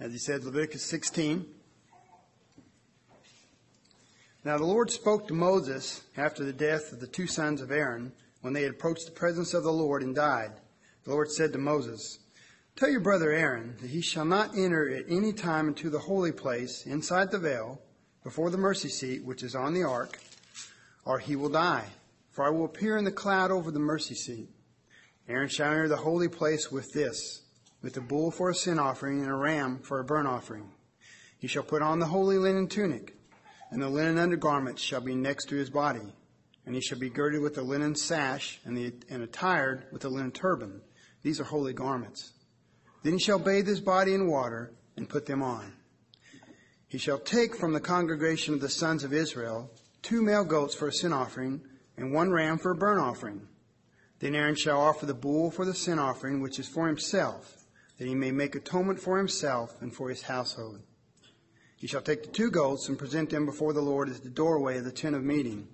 as he said, Leviticus 16. Now the Lord spoke to Moses after the death of the two sons of Aaron, when they had approached the presence of the Lord and died. The Lord said to Moses, "Tell your brother Aaron that he shall not enter at any time into the holy place inside the veil, before the mercy seat which is on the ark, or he will die. For I will appear in the cloud over the mercy seat. Aaron shall enter the holy place with a bull for a sin offering and a ram for a burnt offering. He shall put on the holy linen tunic, and the linen undergarments shall be next to his body. And he shall be girded with a linen sash and attired with a linen turban. These are holy garments. Then he shall bathe his body in water and put them on. He shall take from the congregation of the sons of Israel 2 male goats for a sin offering and 1 ram for a burnt offering. Then Aaron shall offer the bull for the sin offering, which is for himself, that he may make atonement for himself and for his household. He shall take the 2 goats and present them before the Lord at the doorway of the tent of meeting.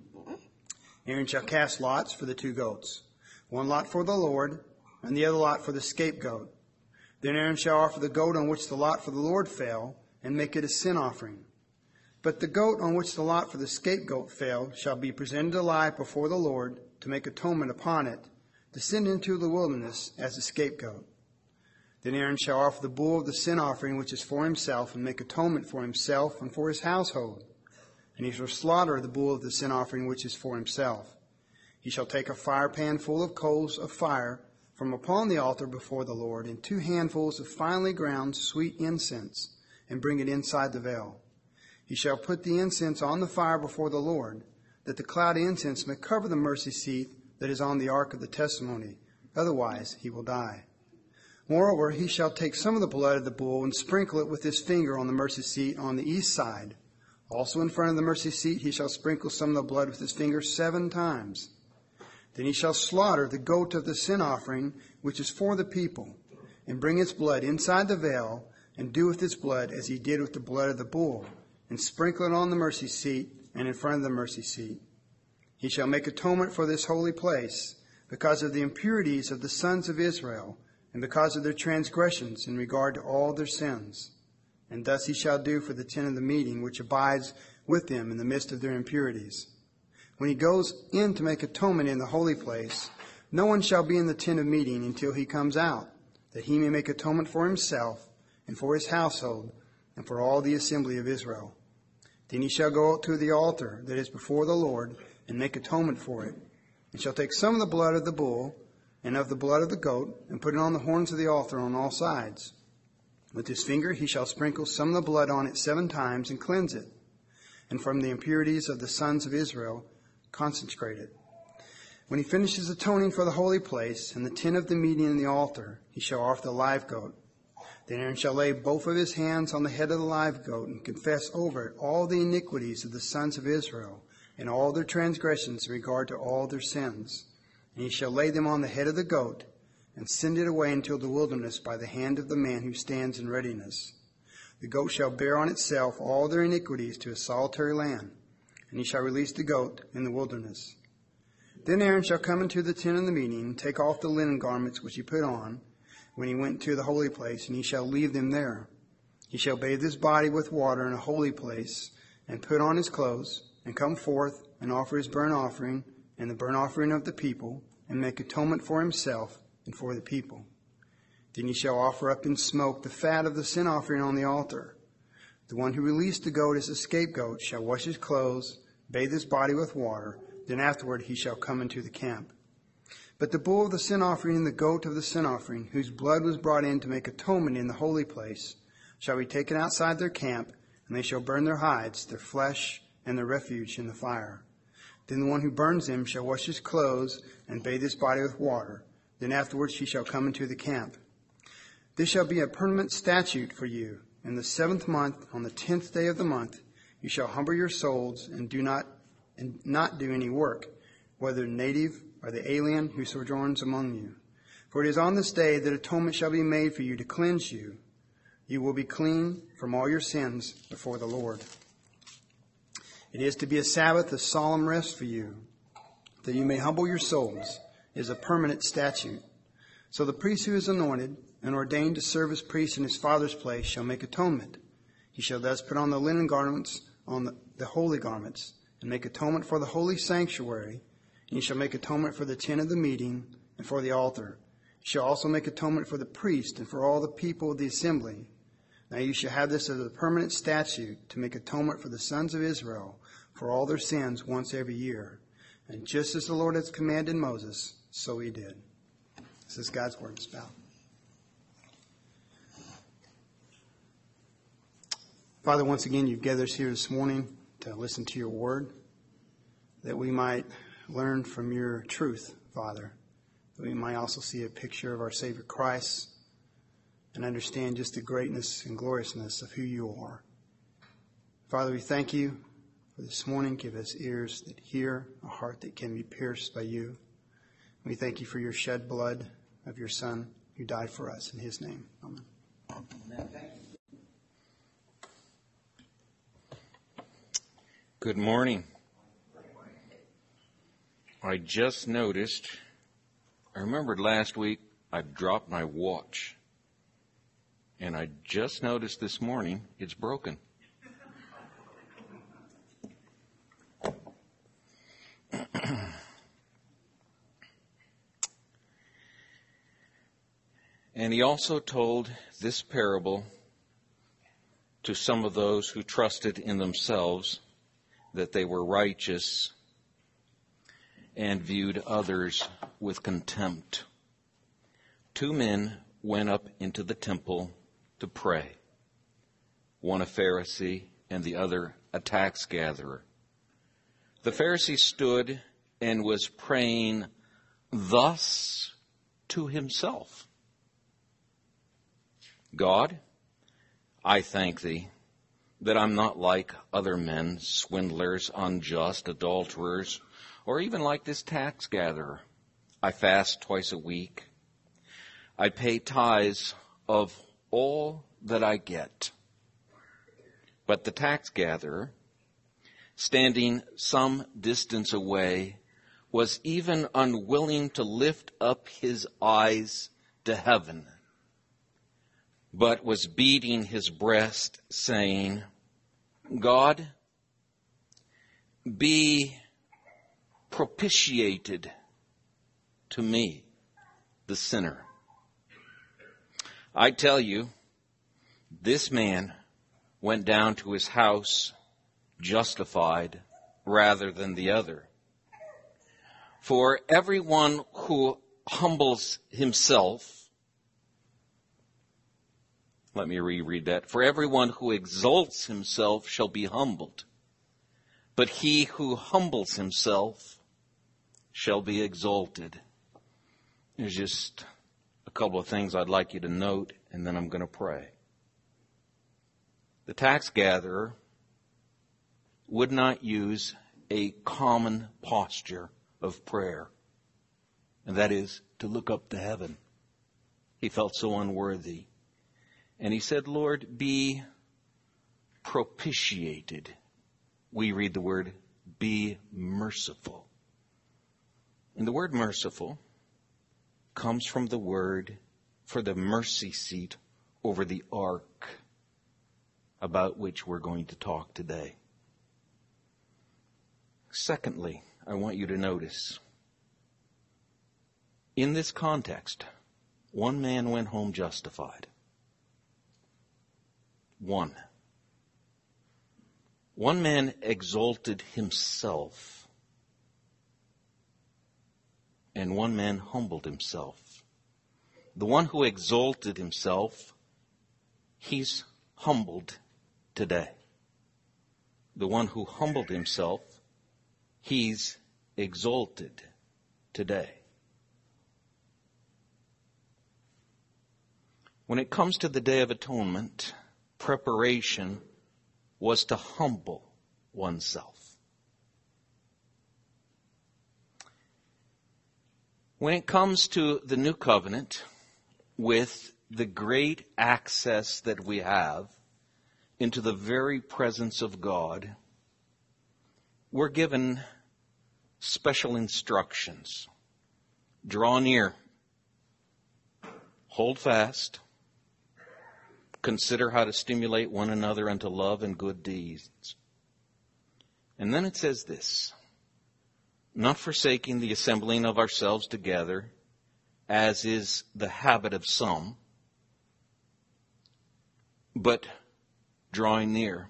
Aaron shall cast lots for the 2 goats, 1 lot for the Lord and the other lot for the scapegoat. Then Aaron shall offer the goat on which the lot for the Lord fell and make it a sin offering. But the goat on which the lot for the scapegoat fell shall be presented alive before the Lord to make atonement upon it, to send into the wilderness as a scapegoat. Then Aaron shall offer the bull of the sin offering which is for himself and make atonement for himself and for his household. And he shall slaughter the bull of the sin offering which is for himself. He shall take a firepan full of coals of fire from upon the altar before the Lord, and 2 handfuls of finely ground sweet incense, and bring it inside the veil. He shall put the incense on the fire before the Lord, that the cloud of incense may cover the mercy seat that is on the ark of the testimony. Otherwise he will die. Moreover, he shall take some of the blood of the bull and sprinkle it with his finger on the mercy seat on the east side. Also in front of the mercy seat he shall sprinkle some of the blood with his finger 7 times. Then he shall slaughter the goat of the sin offering, which is for the people, and bring its blood inside the veil, and do with its blood as he did with the blood of the bull, and sprinkle it on the mercy seat and in front of the mercy seat. He shall make atonement for this holy place, because of the impurities of the sons of Israel, and because of their transgressions in regard to all their sins. And thus he shall do for the tent of the meeting, which abides with them in the midst of their impurities. When he goes in to make atonement in the holy place, no one shall be in the tent of meeting until he comes out, that he may make atonement for himself and for his household and for all the assembly of Israel. Then he shall go out to the altar that is before the Lord and make atonement for it, and shall take some of the blood of the bull and of the blood of the goat, and put it on the horns of the altar on all sides. With his finger he shall sprinkle some of the blood on it 7 times and cleanse it, and from the impurities of the sons of Israel consecrate it. When he finishes atoning for the holy place and the tent of the meeting and the altar, he shall offer the live goat. Then Aaron shall lay both of his hands on the head of the live goat and confess over it all the iniquities of the sons of Israel and all their transgressions in regard to all their sins. And he shall lay them on the head of the goat and send it away into the wilderness by the hand of the man who stands in readiness. The goat shall bear on itself all their iniquities to a solitary land, and he shall release the goat in the wilderness. Then Aaron shall come into the tent of the meeting, and take off the linen garments which he put on when he went to the holy place, and he shall leave them there. He shall bathe his body with water in a holy place, and put on his clothes, and come forth and offer his burnt offering and the burnt offering of the people, and make atonement for himself and for the people. Then he shall offer up in smoke the fat of the sin offering on the altar. The one who released the goat as a scapegoat shall wash his clothes, bathe his body with water, then afterward he shall come into the camp. But the bull of the sin offering and the goat of the sin offering, whose blood was brought in to make atonement in the holy place, shall be taken outside their camp, and they shall burn their hides, their flesh, and their refuge in the fire. Then the one who burns them shall wash his clothes and bathe his body with water. Then afterwards he shall come into the camp. This shall be a permanent statute for you. In the 7th month, on the 10th day of the month, you shall humble your souls and not do any work, whether the native or the alien who sojourns among you. For it is on this day that atonement shall be made for you to cleanse you. You will be clean from all your sins before the Lord. It is to be a Sabbath of solemn rest for you, that you may humble your souls. It is a permanent statute. So the priest who is anointed and ordained to serve as priest in his father's place shall make atonement. He shall thus put on the linen garments, on the holy garments, and make atonement for the holy sanctuary. And he shall make atonement for the tent of the meeting and for the altar. He shall also make atonement for the priest and for all the people of the assembly. Now you shall have this as a permanent statute to make atonement for the sons of Israel for all their sins once every year. And just as the Lord has commanded Moses, so he did. This is God's word. Spout. Father, once again, you've gathered us here this morning to listen to your word, that we might learn from your truth, Father, that we might also see a picture of our Savior Christ and understand just the greatness and gloriousness of who you are. Father, we thank you for this morning. Give us ears that hear, a heart that can be pierced by you. We thank you for your shed blood of your Son who died for us. In his name, amen. Amen. Good morning. I just noticed, I remembered last week I dropped my watch. And I just noticed this morning it's broken. And he also told this parable to some of those who trusted in themselves that they were righteous and viewed others with contempt. 2 men went up into the temple to pray, one a Pharisee and the other a tax gatherer. The Pharisee stood and was praying thus to himself: God, I thank thee that I'm not like other men, swindlers, unjust, adulterers, or even like this tax gatherer. I fast twice a week. I pay tithes of all that I get. But the tax gatherer, standing some distance away, was even unwilling to lift up his eyes to heaven, but was beating his breast, saying, God, be propitiated to me, the sinner. I tell you, this man went down to his house justified rather than the other. For everyone who humbles himself, let me reread that. For everyone who exalts himself shall be humbled, but he who humbles himself shall be exalted. There's just a couple of things I'd like you to note, and then I'm going to pray. The tax gatherer would not use a common posture of prayer, and that is to look up to heaven. He felt so unworthy. And he said, Lord, be propitiated. We read the word, be merciful. And the word merciful comes from the word for the mercy seat over the ark, about which we're going to talk today. Secondly, I want you to notice, in this context, one man went home justified. One man exalted himself, and one man humbled himself. The one who exalted himself, he's humbled today. The one who humbled himself, he's exalted today. When it comes to the Day of Atonement, preparation was to humble oneself. When it comes to the New Covenant, with the great access that we have into the very presence of God, we're given special instructions. Draw near. hold fast, consider how to stimulate one another unto love and good deeds. And then it says this, not forsaking the assembling of ourselves together, as is the habit of some, but drawing near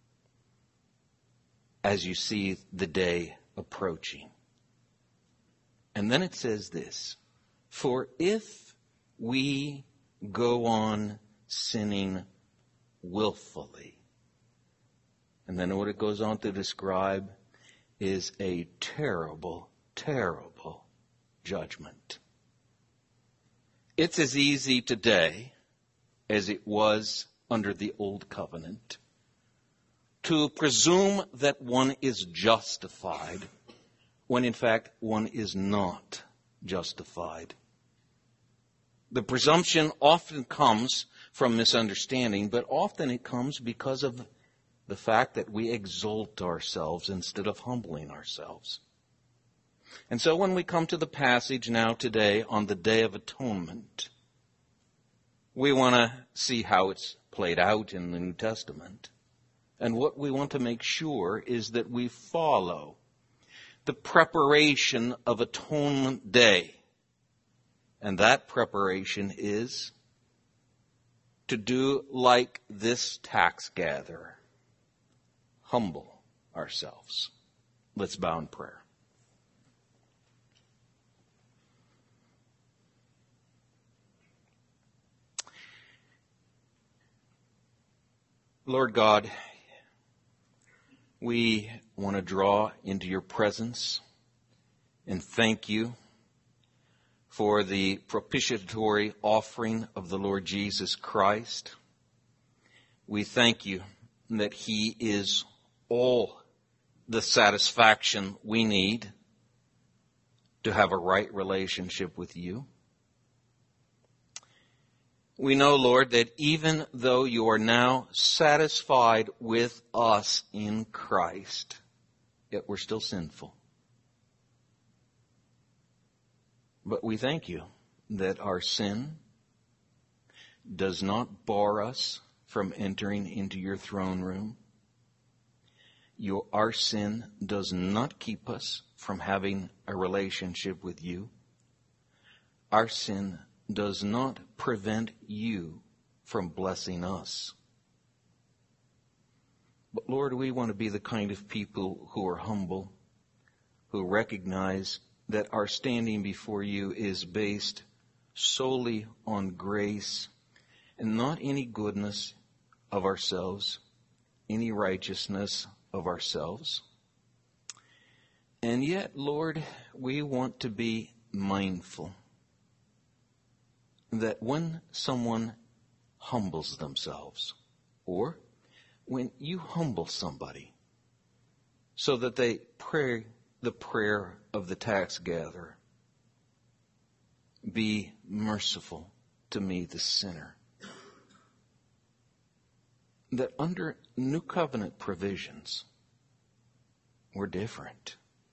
as you see the day approaching. And then it says this, for if we go on sinning willfully, and then what it goes on to describe is a terrible, terrible judgment. It's as easy today as it was under the old covenant to presume that one is justified when in fact one is not justified. The presumption often comes from misunderstanding, but often it comes because of the fact that we exalt ourselves instead of humbling ourselves. And so when we come to the passage now today on the Day of Atonement, we want to see how it's played out in the New Testament. And what we want to make sure is that we follow the preparation of Atonement Day. And that preparation is to do like this tax gatherer. Humble ourselves. Let's bow in prayer. Lord God, we want to draw into your presence and thank you for the propitiatory offering of the Lord Jesus Christ. We thank you that he is all the satisfaction we need to have a right relationship with you. We know, Lord, that even though you are now satisfied with us in Christ, yet we're still sinful. But we thank you that our sin does not bar us from entering into your throne room. Our sin does not keep us from having a relationship with you. Our sin does not prevent you from blessing us. But Lord, we want to be the kind of people who are humble, who recognize that our standing before you is based solely on grace and not any goodness of ourselves, any righteousness of ourselves. And yet, Lord, we want to be mindful that when someone humbles themselves, or when you humble somebody so that they pray the prayer of the tax gatherer, be merciful to me, the sinner. That under new covenant provisions, we're different.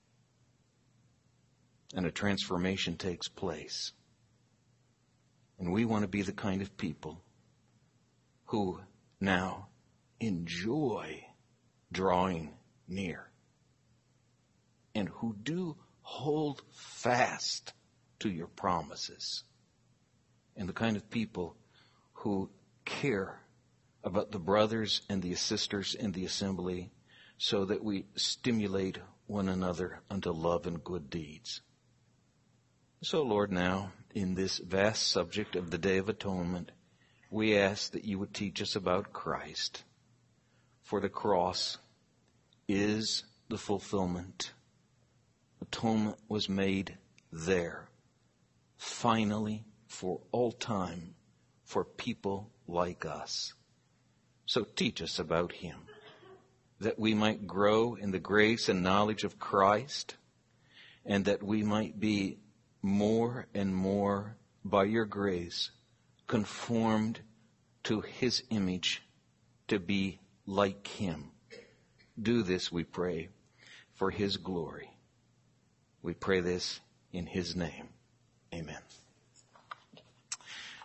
And a transformation takes place. And we want to be the kind of people who now enjoy drawing near and who do hold fast to your promises, and the kind of people who care about the brothers and the sisters in the assembly so that we stimulate one another unto love and good deeds. So, Lord, now, in this vast subject of the Day of Atonement, we ask that you would teach us about Christ. For the cross is the fulfillment. Atonement was made there, finally, for all time, for people like us. So teach us about him, that we might grow in the grace and knowledge of Christ, and that we might be more and more, by your grace, conformed to his image, to be like him. Do this, we pray, for his glory. We pray this in his name. Amen.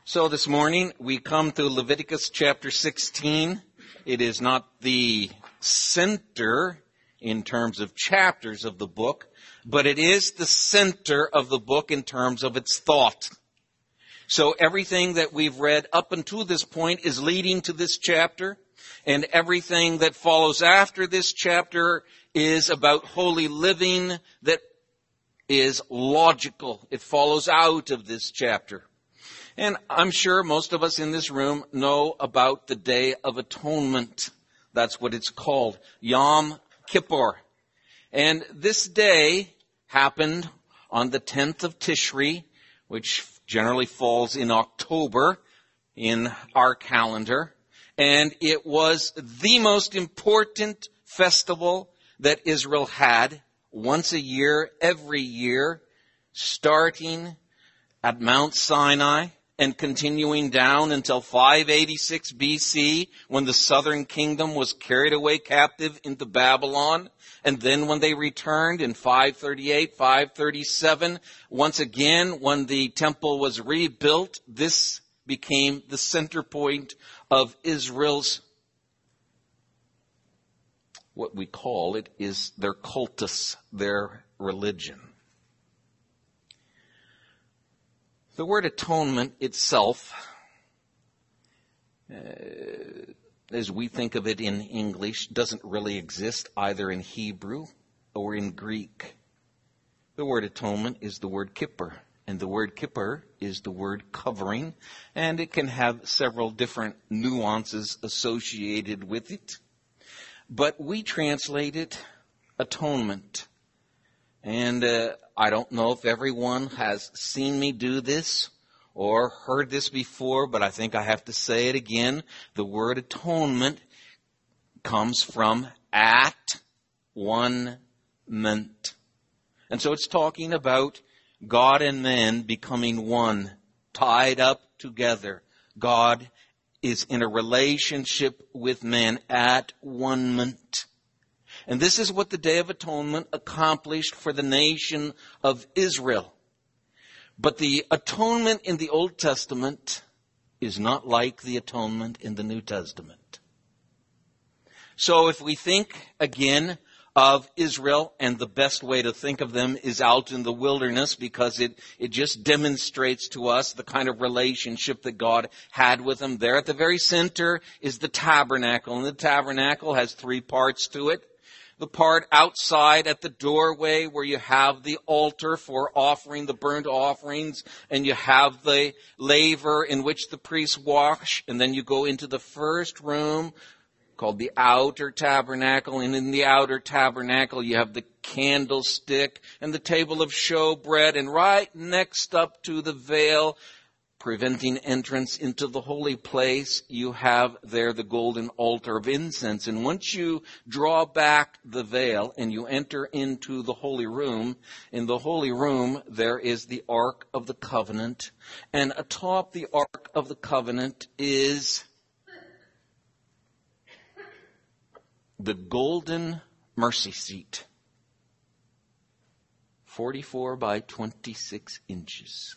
So this morning we come to Leviticus chapter 16. It is not the center in terms of chapters of the book, but it is the center of the book in terms of its thought. So everything that we've read up until this point is leading to this chapter, and everything that follows after this chapter is about holy living that is logical. It follows out of this chapter. And I'm sure most of us in this room know about the Day of Atonement. That's what it's called, Yom Kippur. And this day happened on the 10th of Tishri, which generally falls in October in our calendar. And it was the most important festival that Israel had once a year, every year, starting at Mount Sinai and continuing down until 586 BC, when the southern kingdom was carried away captive into Babylon. And then when they returned in 538, 537, once again, when the temple was rebuilt, this became the center point of Israel's, what we call it is their cultus, their religion. The word atonement itself, as we think of it in English, doesn't really exist either in Hebrew or in Greek. The word atonement is the word kippur, and the word kippur is the word covering, and it can have several different nuances associated with it. But we translate it atonement. And I don't know if everyone has seen me do this or heard this before, but I think I have to say it again. The word atonement comes from at-one-ment. And so it's talking about God and man becoming one, tied up together. God is in a relationship with man at one-ment. And this is what the Day of Atonement accomplished for the nation of Israel. But the atonement in the Old Testament is not like the atonement in the New Testament. So if we think again of Israel, and the best way to think of them is out in the wilderness, because it just demonstrates to us the kind of relationship that God had with them. There at the very center is the tabernacle, and the tabernacle has three parts to it. The part outside at the doorway where you have the altar for offering the burnt offerings, and you have the laver in which the priests wash, and then you go into the first room called the outer tabernacle, and in the outer tabernacle you have the candlestick and the table of showbread, and right next up to the veil preventing entrance into the holy place, you have there the golden altar of incense. And once you draw back the veil and you enter into the holy room, in the holy room there is the Ark of the Covenant. And atop the Ark of the Covenant is the golden mercy seat, 44 by 26 inches.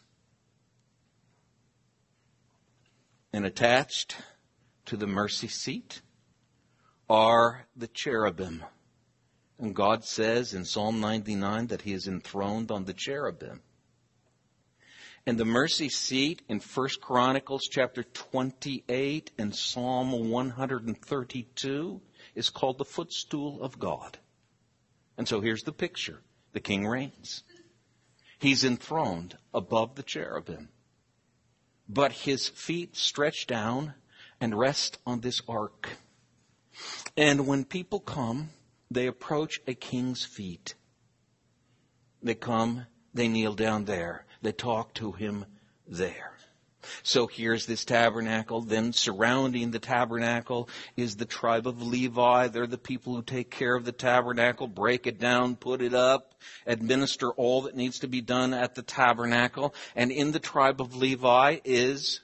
And attached to the mercy seat are the cherubim. And God says in Psalm 99 that he is enthroned on the cherubim. And the mercy seat in 1 Chronicles chapter 28 and Psalm 132 is called the footstool of God. And so here's the picture. The king reigns. He's enthroned above the cherubim. But his feet stretch down and rest on this ark. And when people come, they approach a king's feet. They come, they kneel down there. They talk to him there. So here's this tabernacle. Then surrounding the tabernacle is the tribe of Levi. They're the people who take care of the tabernacle, break it down, put it up, administer all that needs to be done at the tabernacle. And in the tribe of Levi is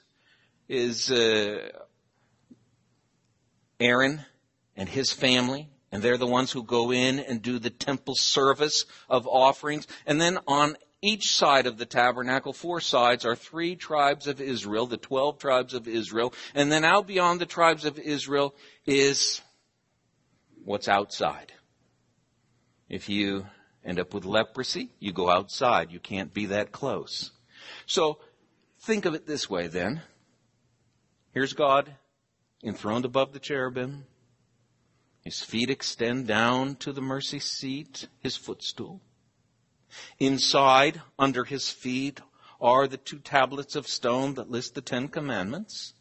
Aaron and his family. And they're the ones who go in and do the temple service of offerings. And then on each side of the tabernacle, 4 sides, are 3 tribes of Israel, the 12 tribes of Israel. And then out beyond the tribes of Israel is what's outside. If you end up with leprosy, you go outside. You can't be that close. So think of it this way then. Here's God enthroned above the cherubim. His feet extend down to the mercy seat, his footstool. Inside, under his feet, are the 2 tablets of stone that list the 10 commandments.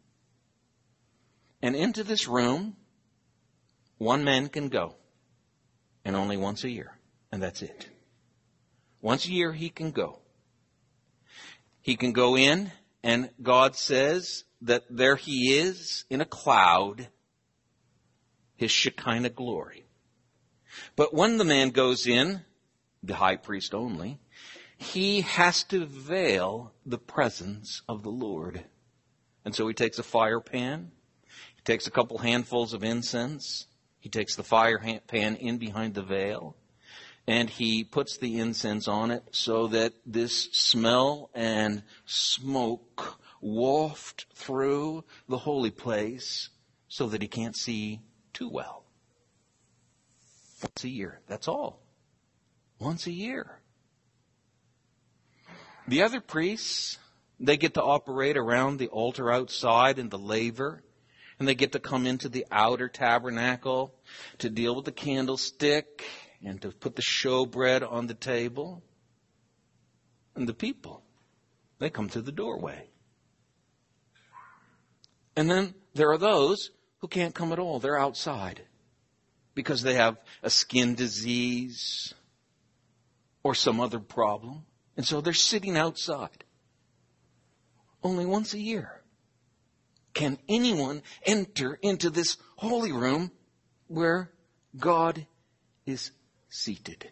And into this room, one man can go, and only once a year, and that's it. Once a year he can go. He can go in, and God says that there he is in a cloud, his Shekinah glory. But when the man goes in, the high priest only, he has to veil the presence of the Lord. And so he takes a fire pan, he takes a couple handfuls of incense, he takes the fire pan in behind the veil, and he puts the incense on it so that this smell and smoke waft through the holy place so that he can't see too well. Once a year, that's all. Once a year. The other priests, they get to operate around the altar outside in the laver, and they get to come into the outer tabernacle to deal with the candlestick and to put the showbread on the table. And the people, they come to the doorway. And then there are those who can't come at all. They're outside because they have a skin disease or some other problem. And so they're sitting outside. Only once a year can anyone enter into this holy room where God is seated.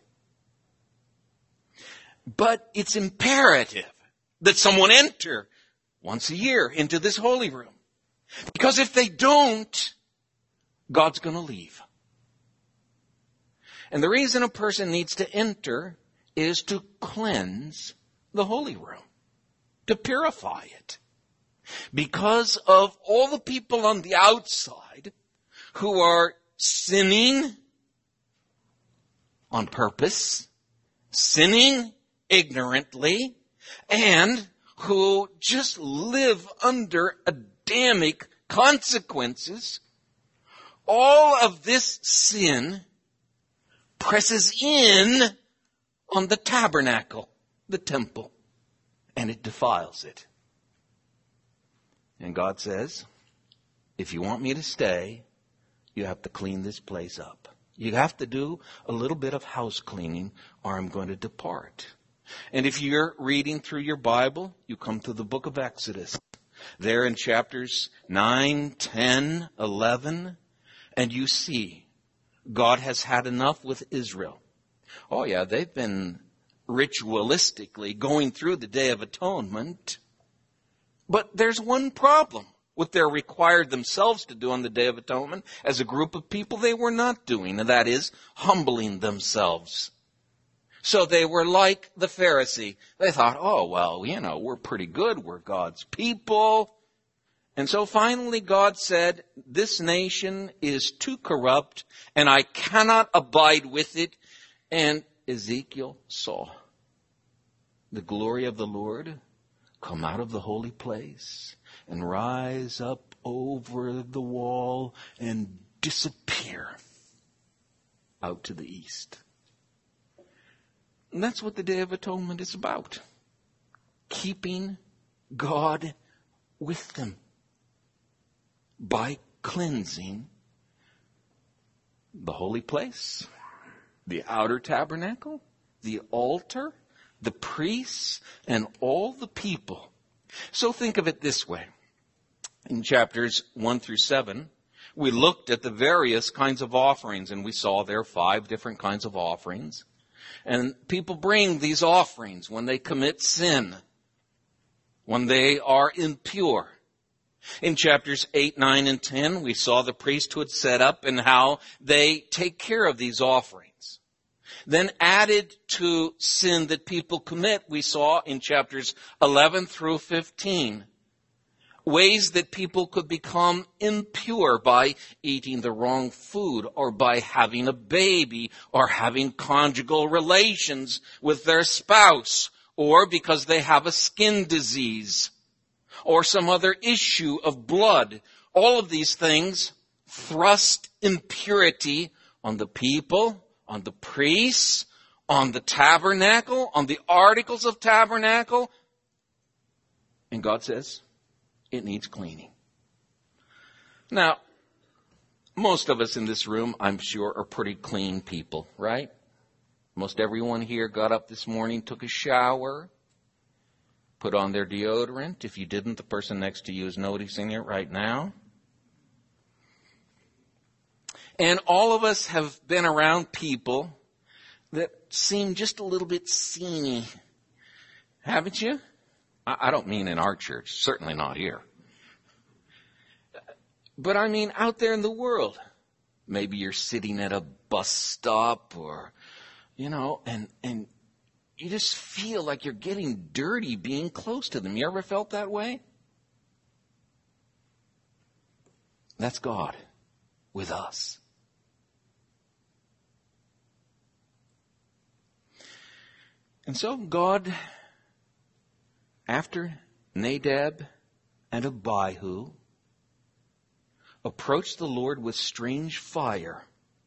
But it's imperative that someone enter once a year into this holy room. Because if they don't, God's going to leave. And the reason a person needs to enter is to cleanse the holy room, to purify it. Because of all the people on the outside who are sinning on purpose, sinning ignorantly, and who just live under Adamic consequences, all of this sin presses in on the tabernacle, the temple, and it defiles it. And God says, if you want me to stay, you have to clean this place up. You have to do a little bit of house cleaning, or I'm going to depart. And if you're reading through your Bible, you come to the book of Exodus. There in chapters 9, 10, 11, and you see God has had enough with Israel. Oh yeah, they've been ritualistically going through the Day of Atonement. But there's one problem. What they're required themselves to do on the Day of Atonement, as a group of people, they were not doing, and that is humbling themselves. So they were like the Pharisee. They thought, oh, well, we're pretty good. We're God's people. And so finally God said, this nation is too corrupt, and I cannot abide with it. And Ezekiel saw the glory of the Lord come out of the holy place and rise up over the wall and disappear out to the east. And that's what the Day of Atonement is about. Keeping God with them by cleansing the holy place, the outer tabernacle, the altar, the priests, and all the people. So think of it this way. In chapters 1 through 7, we looked at the various kinds of offerings, and we saw there 5 different kinds of offerings. And people bring these offerings when they commit sin, when they are impure. In chapters 8, 9, and 10, we saw the priesthood set up and how they take care of these offerings. Then added to sin that people commit, we saw in chapters 11 through 15. Ways that people could become impure by eating the wrong food, or by having a baby, or having conjugal relations with their spouse, or because they have a skin disease, or some other issue of blood. All of these things thrust impurity on the people, on the priests, on the tabernacle, on the articles of tabernacle. And God says, it needs cleaning. Now, most of us in this room, I'm sure, are pretty clean people, right? Most everyone here got up this morning, took a shower, put on their deodorant. If you didn't, the person next to you is noticing it right now. And all of us have been around people that seem just a little bit seamy. Haven't you? I don't mean in our church, certainly not here. But I mean out there in the world. Maybe you're sitting at a bus stop, or, and you just feel like you're getting dirty being close to them. You ever felt that way? That's God with us. And so God, after Nadab and Abihu, approached the Lord with strange fire.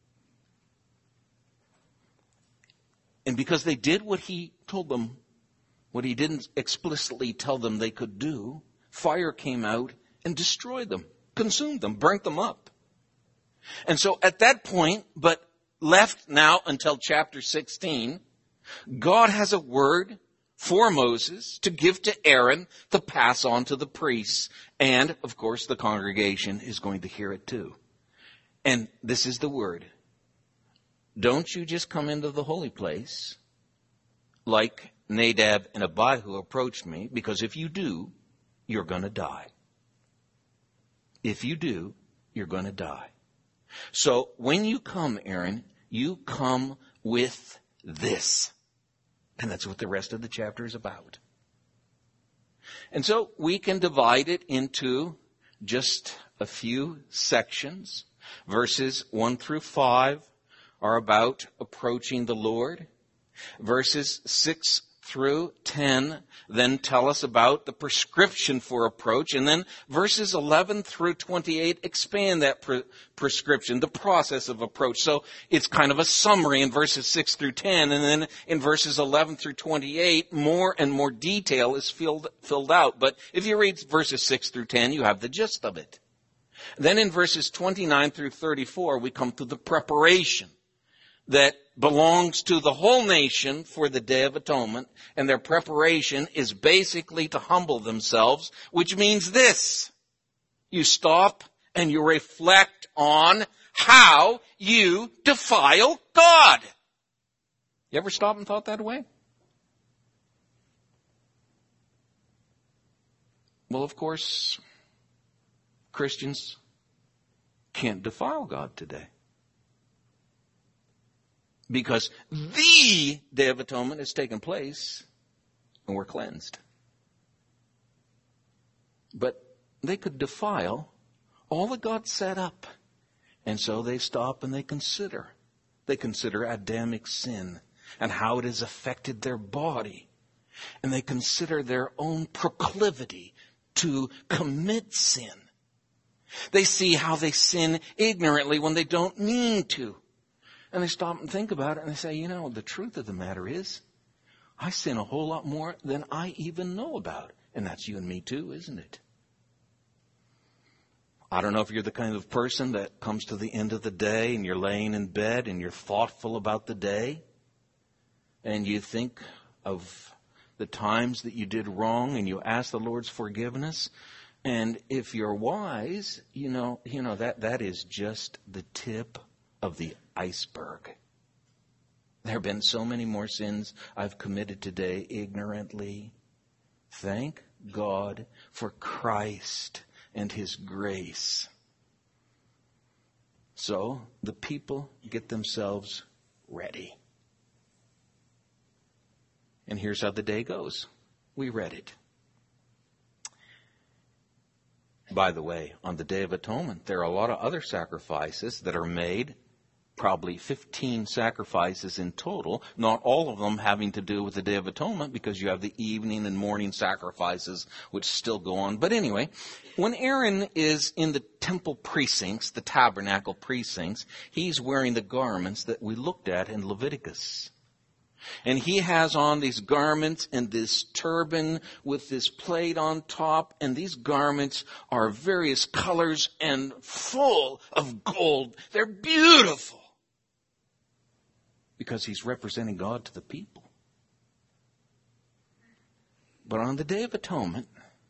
And because they did what he told them, what he didn't explicitly tell them they could do, fire came out and destroyed them, consumed them, burnt them up. And so at that point, but left now until chapter 16, God has a word for Moses to give to Aaron to pass on to the priests. And, of course, the congregation is going to hear it too. And this is the word. Don't you just come into the holy place like Nadab and Abihu approached me, because if you do, you're going to die. If you do, you're going to die. So when you come, Aaron, you come with this. And that's what the rest of the chapter is about. And so we can divide it into just a few sections. Verses 1 through 5 are about approaching the Lord. Verses 6 through 10 then tell us about the prescription for approach. And then verses 11 through 28 expand that prescription, the process of approach. So it's kind of a summary in verses 6 through 10. And then in verses 11 through 28, more and more detail is filled out. But if you read verses 6 through 10, you have the gist of it. Then in verses 29 through 34, we come to the preparation that belongs to the whole nation for the Day of Atonement. And their preparation is basically to humble themselves, which means this. You stop and you reflect on how you defile God. You ever stop and thought that way? Well, of course, Christians can't defile God today, because the Day of Atonement has taken place and we're cleansed. But they could defile all that God set up. And so they stop and they consider. They consider Adamic sin and how it has affected their body. And they consider their own proclivity to commit sin. They see how they sin ignorantly when they don't mean to. And they stop and think about it and they say, the truth of the matter is, I sin a whole lot more than I even know about. And that's you and me too, isn't it? I don't know if you're the kind of person that comes to the end of the day and you're laying in bed and you're thoughtful about the day. And you think of the times that you did wrong and you ask the Lord's forgiveness. And if you're wise, that is just the tip of the iceberg. There have been so many more sins I've committed today ignorantly. Thank God for Christ and His grace. So the people get themselves ready. And here's how the day goes. We read it. By the way, on the Day of Atonement, there are a lot of other sacrifices that are made, probably 15 sacrifices in total, not all of them having to do with the Day of Atonement, because you have the evening and morning sacrifices which still go on. But anyway, when Aaron is in the temple precincts, the tabernacle precincts, he's wearing the garments that we looked at in Leviticus. And he has on these garments and this turban with this plate on top. And these garments are various colors and full of gold. They're beautiful. Because he's representing God to the people. But on the Day of Atonement,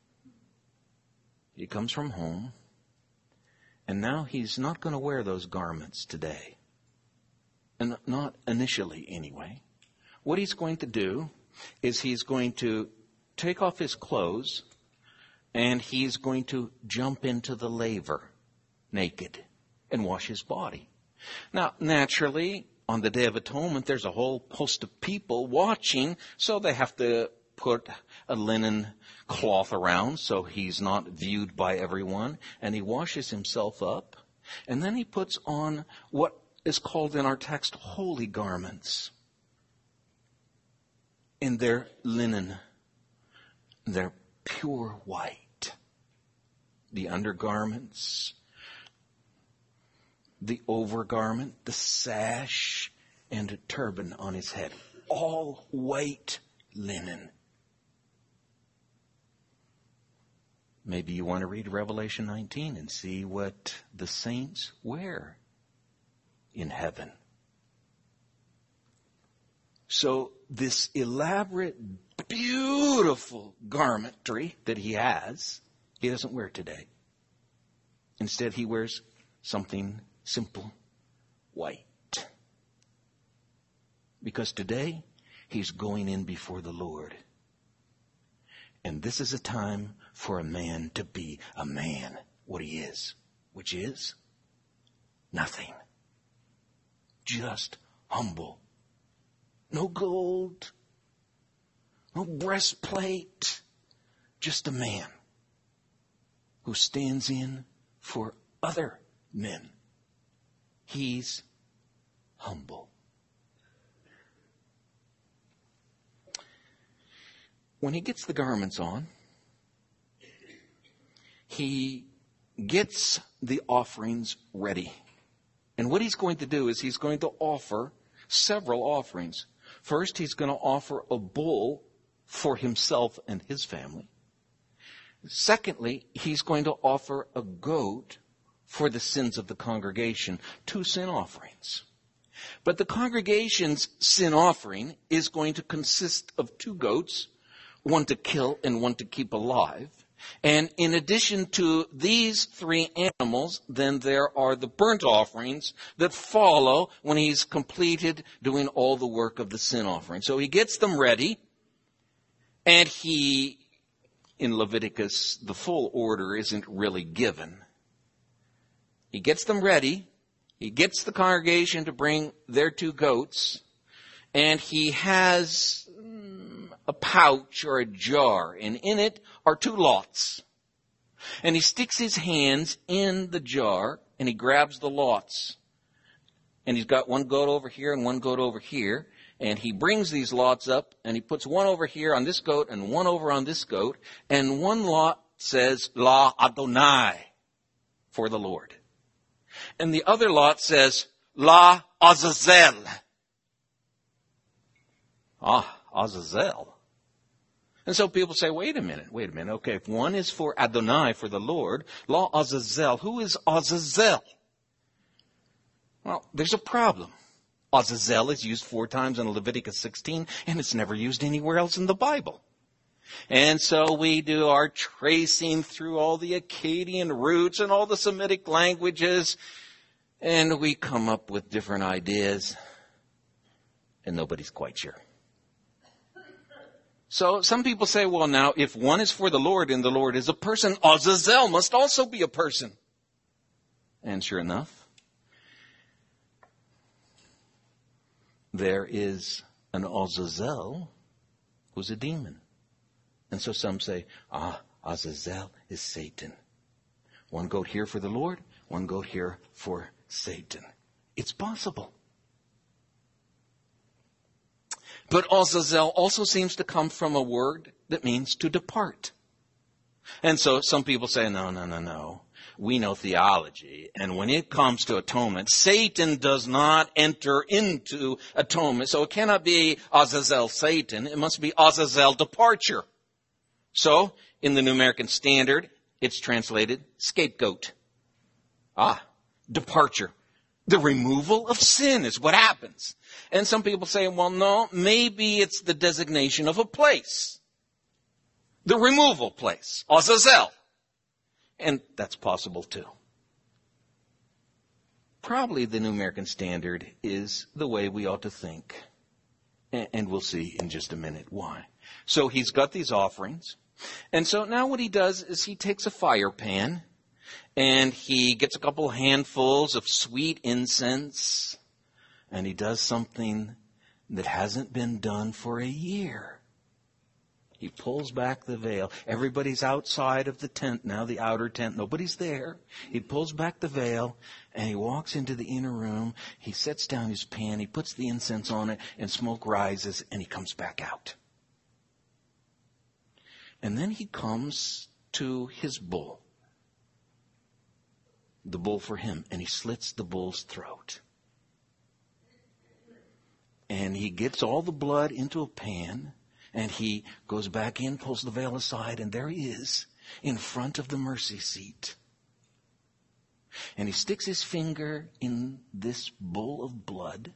he comes from home. And now he's not going to wear those garments today. And not initially anyway. What he's going to do is he's going to take off his clothes and he's going to jump into the laver naked and wash his body. Now, naturally, on the Day of Atonement, there's a whole host of people watching, so they have to put a linen cloth around so he's not viewed by everyone. And he washes himself up, and then he puts on what is called in our text holy garments. In their linen, they're pure white. The undergarments, the overgarment, the sash, and a turban on his head. All white linen. Maybe you want to read Revelation 19 and see what the saints wear in heaven. So this elaborate, beautiful garmentry that he has, he doesn't wear today. Instead, he wears something simple, white. Because today, he's going in before the Lord. And this is a time for a man to be a man, what he is, which is nothing. Just humble. No gold, no breastplate, just a man who stands in for other men. He's humble. When he gets the garments on, he gets the offerings ready. And what he's going to do is he's going to offer several offerings. First, he's going to offer a bull for himself and his family. Secondly, he's going to offer a goat for the sins of the congregation. 2 sin offerings. But the congregation's sin offering is going to consist of 2 goats, one to kill and one to keep alive. And in addition to these 3 animals, then there are the burnt offerings that follow when he's completed doing all the work of the sin offering. So he gets them ready, and in Leviticus, the full order isn't really given. He gets them ready, he gets the congregation to bring their 2 goats, and he has a pouch or a jar, and in it are 2 lots. And he sticks his hands in the jar, and he grabs the lots. And he's got 1 goat over here and 1 goat over here. And he brings these lots up, and he puts 1 over here on this goat and 1 over on this goat. And 1 lot says, La Adonai, for the Lord. And the other lot says, La Azazel. Azazel. And so people say, wait a minute. Okay, if 1 is for Adonai, for the Lord, La Azazel, who is Azazel? Well, there's a problem. Azazel is used 4 times in Leviticus 16, and it's never used anywhere else in the Bible. And so we do our tracing through all the Akkadian roots and all the Semitic languages, and we come up with different ideas, and nobody's quite sure. So some people say, well, now, if 1 is for the Lord and the Lord is a person, Azazel must also be a person. And sure enough, there is an Azazel was a demon. And so some say, Azazel is Satan. One goat here for the Lord, one goat here for Satan. It's possible. But Azazel also seems to come from a word that means to depart. And so some people say, no. We know theology. And when it comes to atonement, Satan does not enter into atonement. So it cannot be Azazel Satan. It must be Azazel departure. So in the New American Standard, it's translated scapegoat. Departure. The removal of sin is what happens. And some people say, well, no, maybe it's the designation of a place. The removal place, Azazel. And that's possible too. Probably the New American Standard is the way we ought to think. And we'll see in just a minute why. So he's got these offerings. And so now what he does is he takes a fire pan and he gets a couple handfuls of sweet incense and he does something that hasn't been done for a year. He pulls back the veil. Everybody's outside of the tent now, the outer tent. Nobody's there. He pulls back the veil and he walks into the inner room. He sets down his pan. He puts the incense on it and smoke rises and he comes back out. And then he comes to his bull. The bull for him. And he slits the bull's throat. And he gets all the blood into a pan. And he goes back in, pulls the veil aside, and there he is in front of the mercy seat. And he sticks his finger in this bowl of blood.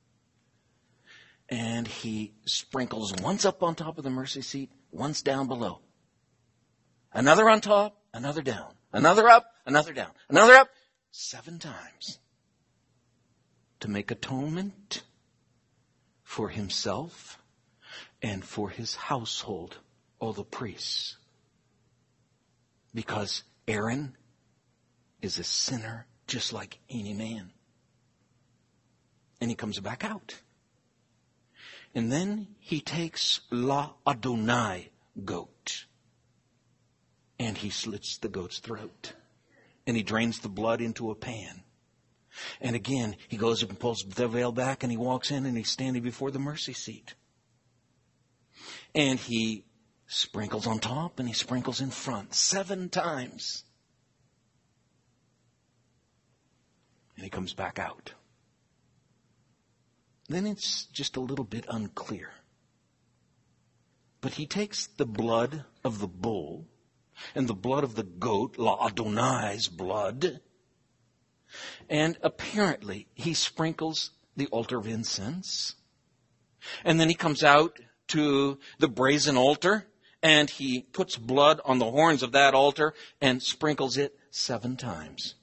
And he sprinkles once up on top of the mercy seat, once down below. Another on top, another down. Another up, another down. Another up, 7 times. To make atonement for himself and for his household, all the priests. Because Aaron is a sinner just like any man. And he comes back out. And then he takes La Adonai goat. And he slits the goat's throat. And he drains the blood into a pan. And again, he goes up and pulls the veil back and he walks in and he's standing before the mercy seat. And he sprinkles on top and he sprinkles in front 7 times. And he comes back out. Then it's just a little bit unclear. But he takes the blood of the bull and the blood of the goat, La Adonai's blood, and apparently he sprinkles the altar of incense. And then he comes out to the brazen altar and he puts blood on the horns of that altar and sprinkles it 7 times.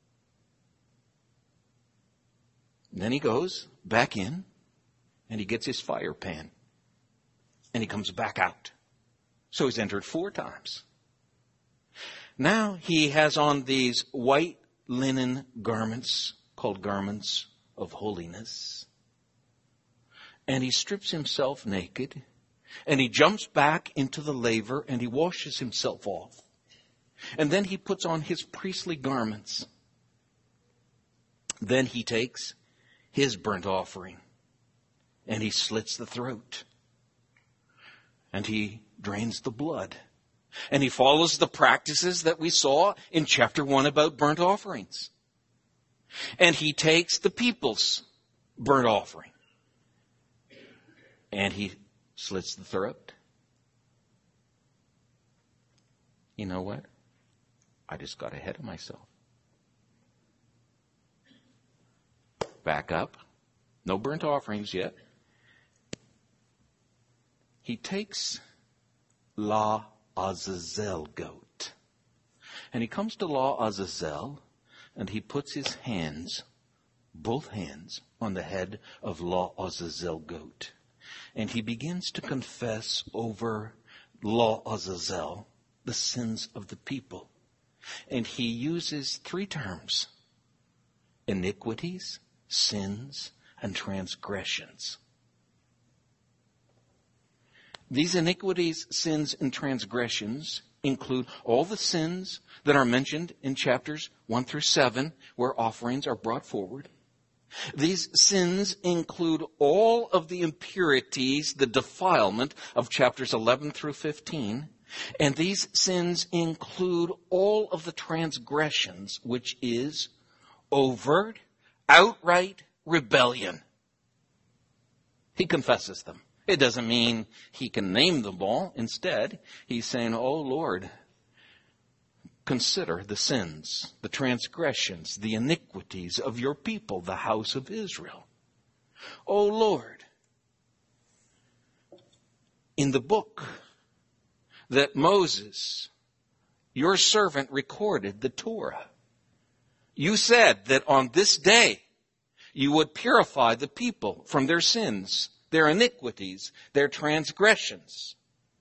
And then he goes back in and he gets his fire pan and he comes back out. So he's entered 4 times. Now he has on these white linen garments called garments of holiness. And he strips himself naked. And he jumps back into the laver and he washes himself off. And then he puts on his priestly garments. Then he takes his burnt offering. And he slits the throat. And he drains the blood. And he follows the practices that we saw in chapter 1 about burnt offerings. And he takes the people's burnt offering. And he slits the throat. You know what? I just got ahead of myself. Back up. No burnt offerings yet. He takes La Azazel goat. And he comes to La Azazel and he puts his hands, both hands, on the head of La Azazel goat. And he begins to confess over La Azazel the sins of the people. And he uses 3 terms: iniquities, sins, and transgressions. These iniquities, sins, and transgressions include all the sins that are mentioned in chapters 1 through 7, where offerings are brought forward. These sins include all of the impurities, the defilement of chapters 11 through 15. And these sins include all of the transgressions, which is overt, outright rebellion. He confesses them. It doesn't mean he can name them all. Instead, he's saying, "Oh Lord, consider the sins, the transgressions, the iniquities of your people, the house of Israel. Oh Lord, in the book that Moses, your servant, recorded, the Torah, you said that on this day you would purify the people from their sins, their iniquities, their transgressions."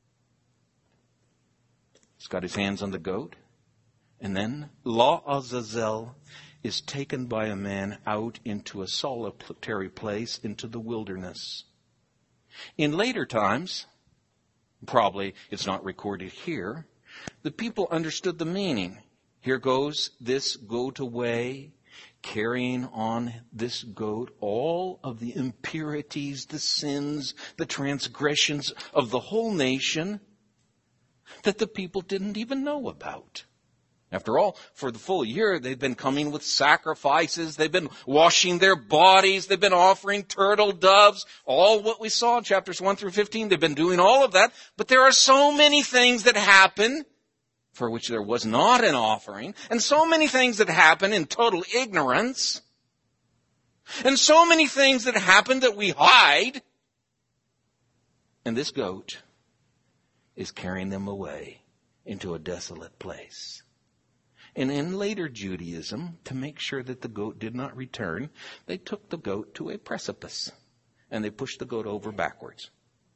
He's got his hands on the goat. And then La Azazel is taken by a man out into a solitary place, into the wilderness. In later times, probably it's not recorded here, the people understood the meaning. Here goes this goat away, carrying on this goat all of the impurities, the sins, the transgressions of the whole nation that the people didn't even know about. After all, for the full year, they've been coming with sacrifices. They've been washing their bodies. They've been offering turtle doves. All what we saw in chapters 1 through 15, they've been doing all of that. But there are so many things that happen for which there was not an offering, and so many things that happen in total ignorance, and so many things that happen that we hide. And this goat is carrying them away into a desolate place. And in later Judaism, to make sure that the goat did not return, they took the goat to a precipice and they pushed the goat over backwards.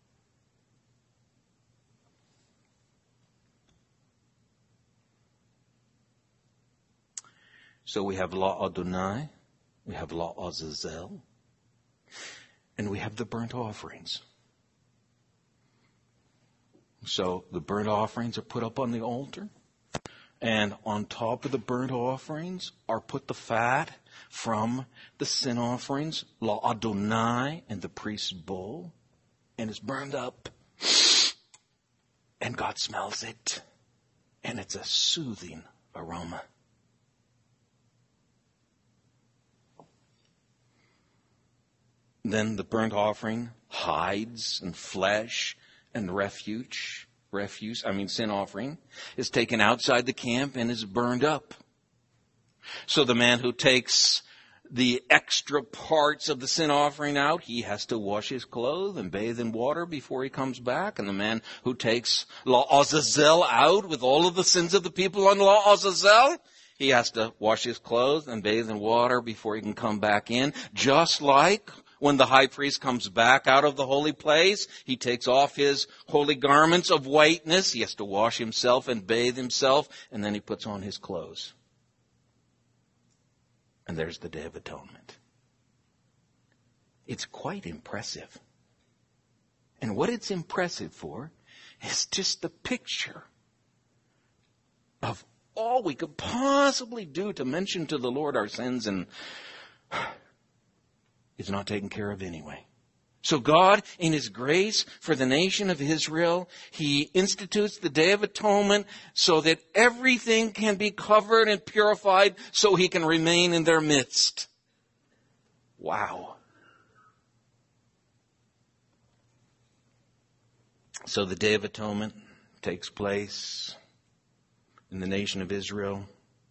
So we have La Adonai, we have La Azazel, and we have the burnt offerings. So the burnt offerings are put up on the altar. And on top of the burnt offerings are put the fat from the sin offerings, La Adonai, and the priest's bull. And it's burned up. And God smells it. And it's a soothing aroma. Then the burnt offering, hides and flesh and sin offering, is taken outside the camp and is burned up. So the man who takes the extra parts of the sin offering out, he has to wash his clothes and bathe in water before he comes back. And the man who takes La Azazel out with all of the sins of the people on La Azazel, he has to wash his clothes and bathe in water before he can come back in. Just like when the high priest comes back out of the holy place, he takes off his holy garments of whiteness. He has to wash himself and bathe himself, and then he puts on his clothes. And there's the Day of Atonement. It's quite impressive. And what it's impressive for is just the picture of all we could possibly do to mention to the Lord our sins, and it's not taken care of anyway. So God, in His grace for the nation of Israel, He institutes the Day of Atonement so that everything can be covered and purified so He can remain in their midst. Wow. So the Day of Atonement takes place in the nation of Israel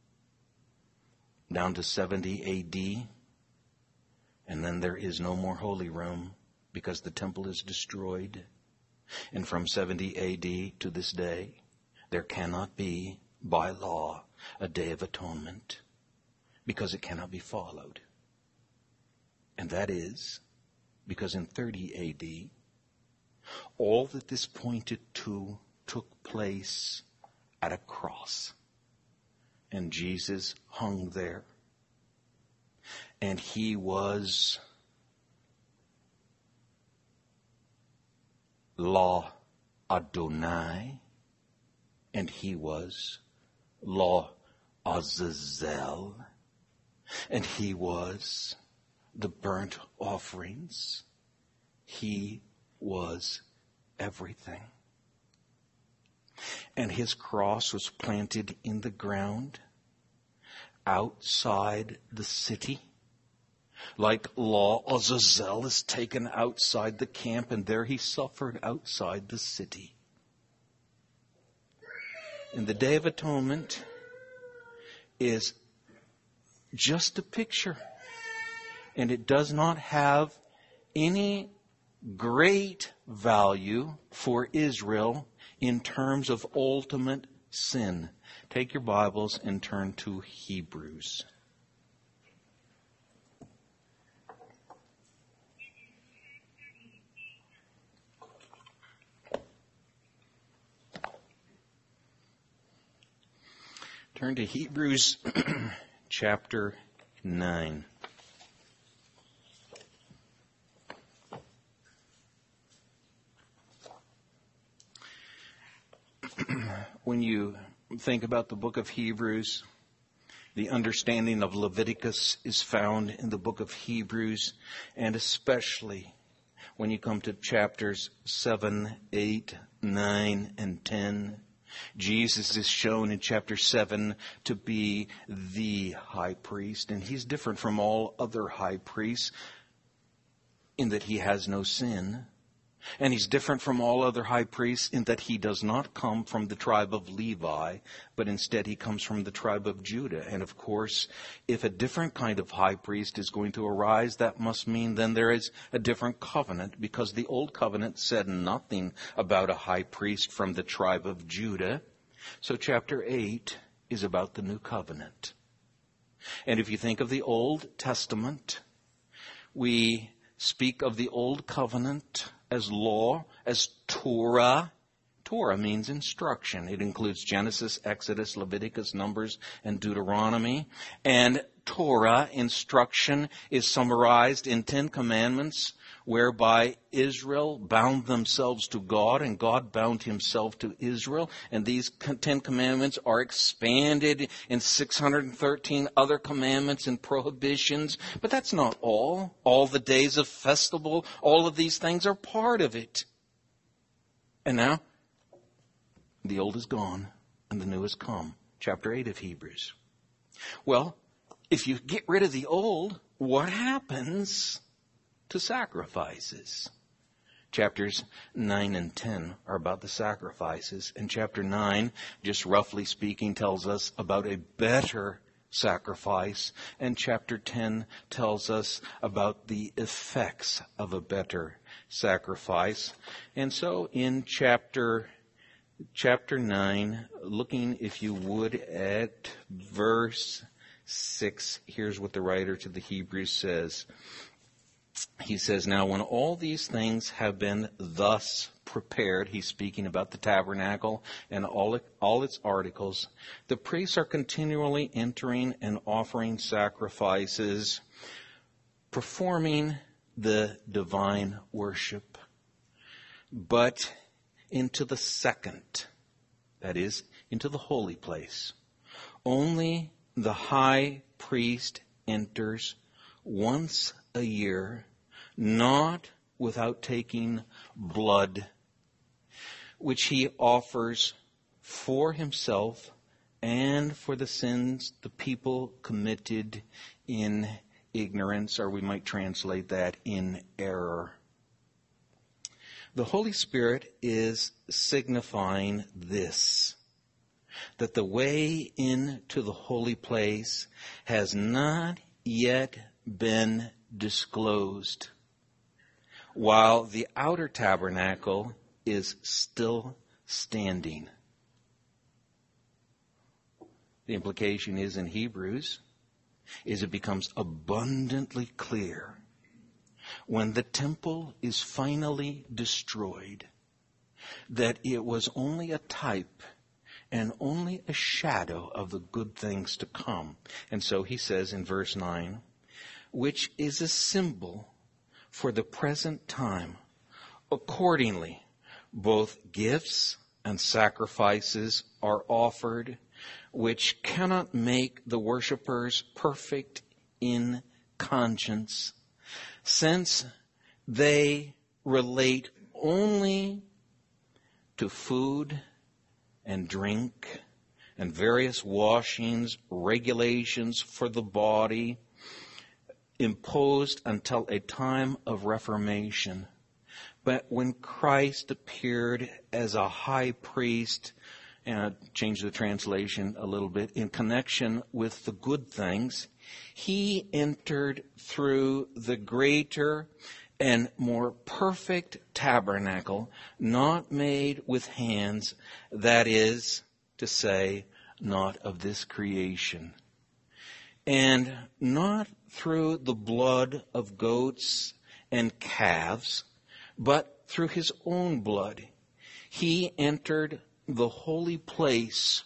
down to 70 A.D., and then there is no more holy room because the temple is destroyed. And from 70 A.D. to this day, there cannot be, by law, a Day of Atonement because it cannot be followed. And that is because in 30 A.D., all that this pointed to took place at a cross. And Jesus hung there. And He was law Adonai, and he was Lo Azazel, and he was the burnt offerings. He was everything. And his cross was planted in the ground outside the city. Like Lo Azazel is taken outside the camp, and there he suffered outside the city. And the Day of Atonement is just a picture. And it does not have any great value for Israel in terms of ultimate sin. Take your Bibles and turn to Hebrews. Turn to Hebrews chapter 9. When you think about the book of Hebrews, the understanding of Leviticus is found in the book of Hebrews, and especially when you come to chapters 7, 8, 9, and 10. Jesus is shown in chapter 7 to be the high priest, and he's different from all other high priests in that he has no sin. And he's different from all other high priests in that he does not come from the tribe of Levi, but instead he comes from the tribe of Judah. And of course, if a different kind of high priest is going to arise, that must mean then there is a different covenant, because the old covenant said nothing about a high priest from the tribe of Judah. So chapter 8 is about the new covenant. And if you think of the Old Testament, we speak of the old covenant as law, as Torah. Torah means instruction. It includes Genesis, Exodus, Leviticus, Numbers, and Deuteronomy. And Torah, instruction, is summarized in 10 commandments, whereby Israel bound themselves to God and God bound himself to Israel. And these 10 commandments are expanded in 613 other commandments and prohibitions. But that's not all. All the days of festival, all of these things are part of it. And now, the old is gone and the new has come. Chapter 8 of Hebrews. Well, if you get rid of the old, what happens to sacrifices? Chapters 9 and 10 are about the sacrifices. And chapter 9, just roughly speaking, tells us about a better sacrifice. And chapter 10 tells us about the effects of a better sacrifice. And so in chapter 9, looking, if you would, at verse 6, here's what the writer to the Hebrews says. He says, now when all these things have been thus prepared, he's speaking about the tabernacle and all its articles, the priests are continually entering and offering sacrifices, performing the divine worship. But into the second, that is, into the holy place, only the high priest enters once a year, not without taking blood, which he offers for himself and for the sins the people committed in ignorance, or we might translate that in error. The Holy Spirit is signifying this, that the way into the holy place has not yet been disclosed, while the outer tabernacle is still standing. The implication is in Hebrews is it becomes abundantly clear when the temple is finally destroyed that it was only a type and only a shadow of the good things to come. And so he says in verse 9, which is a symbol for the present time. Accordingly, both gifts and sacrifices are offered, which cannot make the worshipers perfect in conscience, since they relate only to food and drink and various washings, regulations for the body, imposed until a time of Reformation. But when Christ appeared as a high priest, and change the translation a little bit, in connection with the good things, he entered through the greater and more perfect tabernacle, not made with hands, that is to say, not of this creation, and not through the blood of goats and calves, but through his own blood. He entered the holy place.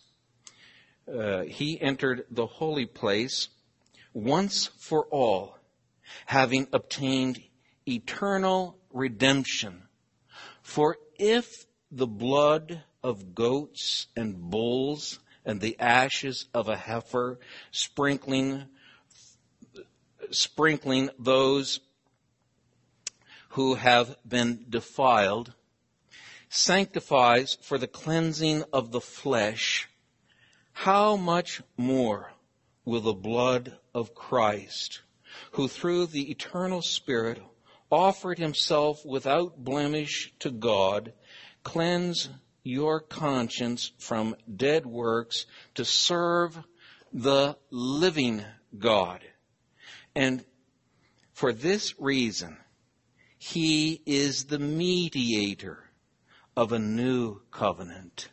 Once for all, having obtained eternal redemption. For if the blood of goats and bulls and the ashes of a heifer, sprinkling those who have been defiled, sanctifies for the cleansing of the flesh, how much more will the blood of Christ, who through the eternal Spirit offered himself without blemish to God, cleanse your conscience from dead works to serve the living God. And for this reason, he is the mediator of a new covenant,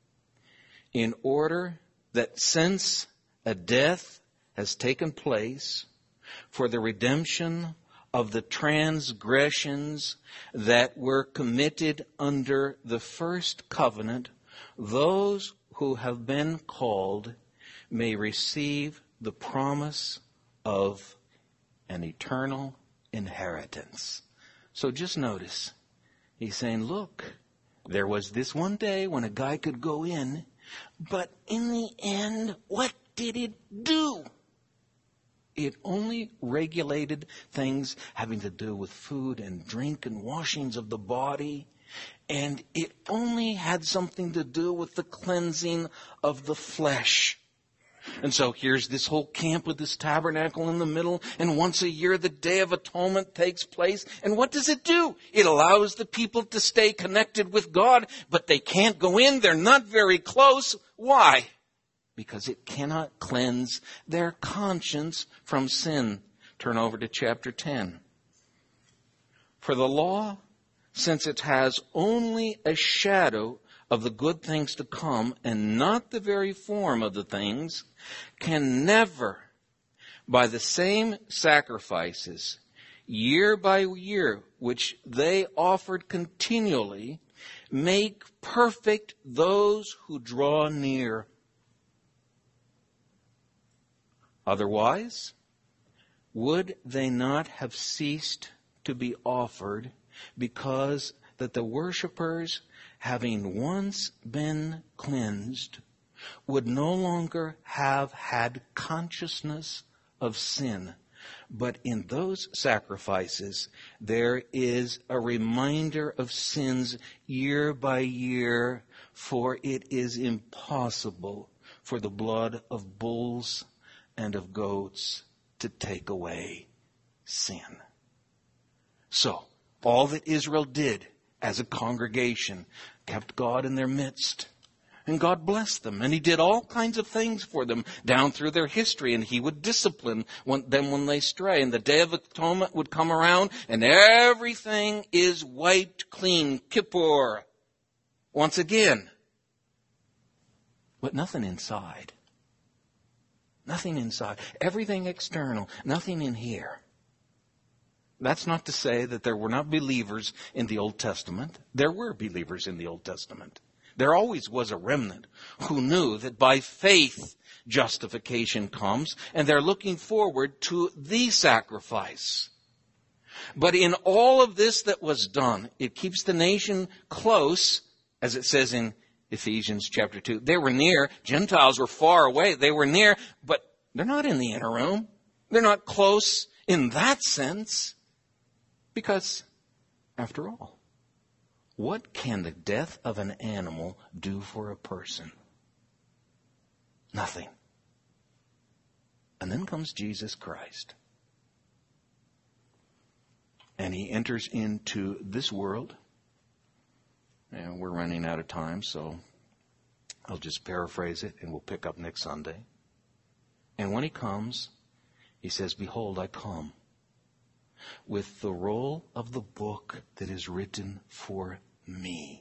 in order that since a death has taken place for the redemption of the transgressions that were committed under the first covenant, those who have been called may receive the promise of an eternal inheritance. So just notice, he's saying, look, there was this one day when a guy could go in, but in the end, what did it do? It only regulated things having to do with food and drink and washings of the body. And it only had something to do with the cleansing of the flesh. And so here's this whole camp with this tabernacle in the middle. And once a year, the Day of Atonement takes place. And what does it do? It allows the people to stay connected with God, but they can't go in. They're not very close. Why? Because it cannot cleanse their conscience from sin. Turn over to chapter 10. For the law, since it has only a shadow of the good things to come and not the very form of the things, can never, by the same sacrifices, year by year, which they offered continually, make perfect those who draw near. Otherwise, would they not have ceased to be offered, because that the worshipers, having once been cleansed, would no longer have had consciousness of sin? But in those sacrifices, there is a reminder of sins year by year, for it is impossible for the blood of bulls and of goats to take away sin. So, all that Israel did as a congregation kept God in their midst. And God blessed them. And he did all kinds of things for them down through their history. And he would discipline them when they stray. And the Day of Atonement would come around and everything is wiped clean. Kippur. Once again. But nothing inside. Nothing inside. Everything external. Nothing in here. That's not to say that there were not believers in the Old Testament. There were believers in the Old Testament. There always was a remnant who knew that by faith justification comes, and they're looking forward to the sacrifice. But in all of this that was done, it keeps the nation close, as it says in Ephesians chapter 2. They were near. Gentiles were far away. They were near, but they're not in the inner room. They're not close in that sense. Because, after all, what can the death of an animal do for a person? Nothing. And then comes Jesus Christ. And he enters into this world. And we're running out of time, so I'll just paraphrase it and we'll pick up next Sunday. And when he comes, he says, "Behold, I come with the roll of the book that is written for me.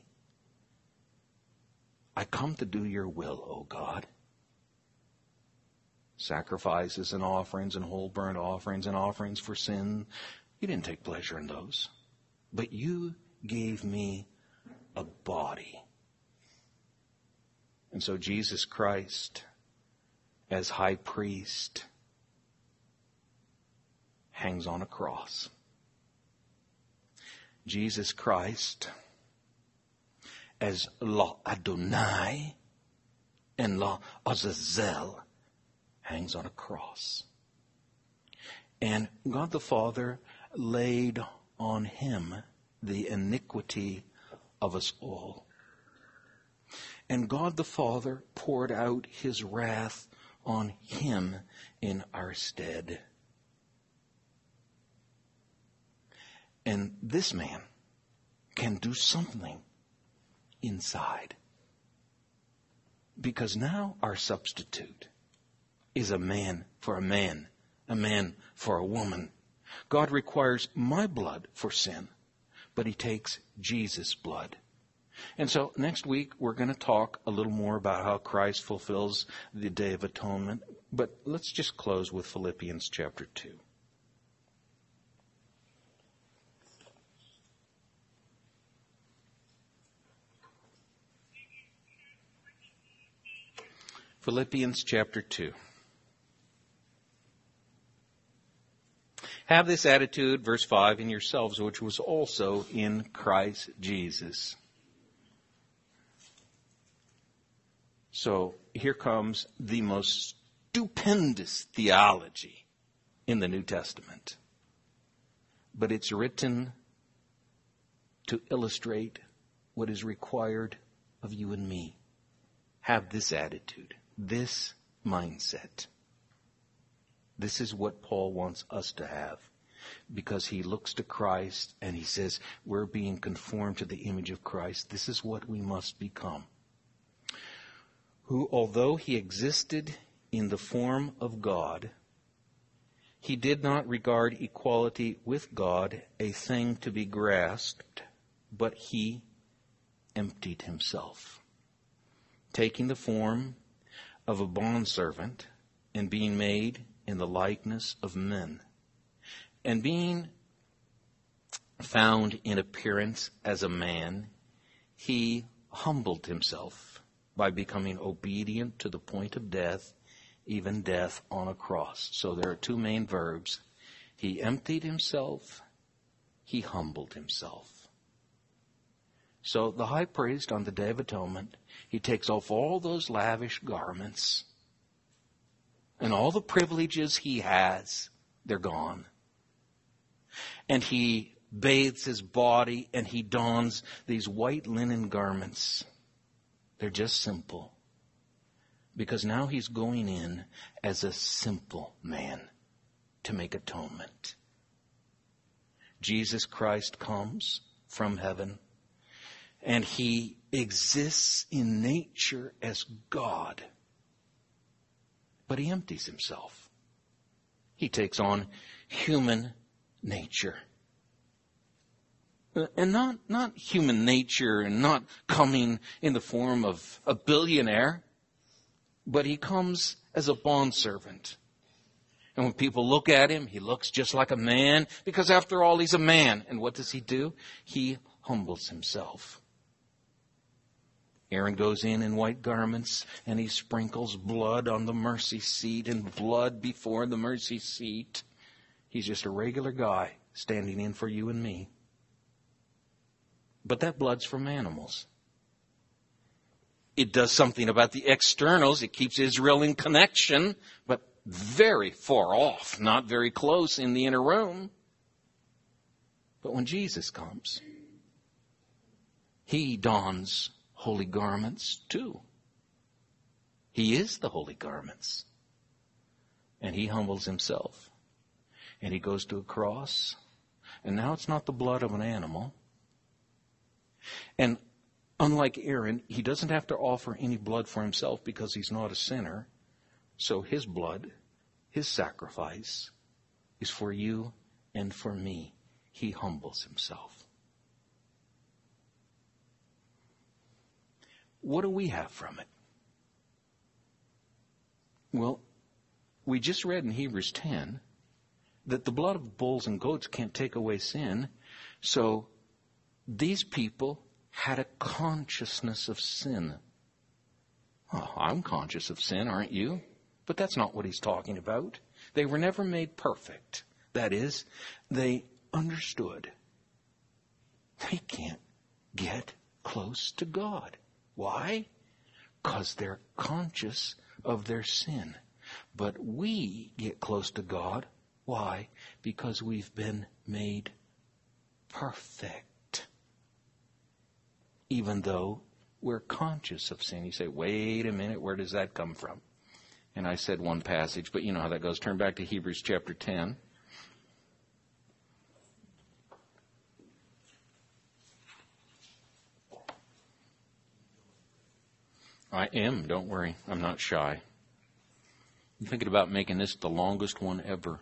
I come to do your will, O God." Sacrifices and offerings and whole burnt offerings and offerings for sin, you didn't take pleasure in those. But you gave me a body. And so Jesus Christ, as high priest, hangs on a cross. Jesus Christ, as La Adonai and La Azazel, hangs on a cross. And God the Father laid on him the iniquity of us all. And God the Father poured out his wrath on him in our stead. And this man can do something inside. Because now our substitute is a man for a man for a woman. God requires my blood for sin, but he takes Jesus' blood. And so next week we're going to talk a little more about how Christ fulfills the Day of Atonement. But let's just close with Philippians chapter 2. Philippians chapter 2. Have this attitude, verse 5, in yourselves, which was also in Christ Jesus. So here comes the most stupendous theology in the New Testament. But it's written to illustrate what is required of you and me. Have this attitude, this mindset. This is what Paul wants us to have, because he looks to Christ and he says, we're being conformed to the image of Christ. This is what we must become. Who, although he existed in the form of God, he did not regard equality with God a thing to be grasped, but he emptied himself, taking the form of a bondservant and being made in the likeness of men, and being found in appearance as a man, he humbled himself by becoming obedient to the point of death, even death on a cross. So there are two main verbs. He emptied himself, he humbled himself. So the high priest on the Day of Atonement, he takes off all those lavish garments, and all the privileges he has, they're gone. And he bathes his body and he dons these white linen garments. They're just simple. Because now he's going in as a simple man to make atonement. Jesus Christ comes from heaven and he exists in nature as God. But he empties himself. He takes on human nature. And not human nature and not coming in the form of a billionaire, but he comes as a bondservant. And when people look at him, he looks just like a man, because after all, he's a man. And what does he do? He humbles himself. Aaron goes in white garments and he sprinkles blood on the mercy seat and blood before the mercy seat. He's just a regular guy standing in for you and me. But that blood's from animals. It does something about the externals. It keeps Israel in connection, but very far off, not very close in the inner room. But when Jesus comes, he dons holy garments too. He is the holy garments. And he humbles himself. And he goes to a cross. And now it's not the blood of an animal. And unlike Aaron, he doesn't have to offer any blood for himself because he's not a sinner. So his blood, his sacrifice, is for you and for me. He humbles himself. What do we have from it? Well, we just read in Hebrews 10 that the blood of bulls and goats can't take away sin. So these people had a consciousness of sin. Oh, I'm conscious of sin, aren't you? But that's not what he's talking about. They were never made perfect. That is, they understood they can't get close to God. Why? Because they're conscious of their sin. But we get close to God. Why? Because we've been made perfect. Even though we're conscious of sin. You say, wait a minute, where does that come from? And I said one passage, but you know how that goes. Turn back to Hebrews chapter 10. I am, don't worry. I'm not shy. I'm thinking about making this the longest one ever.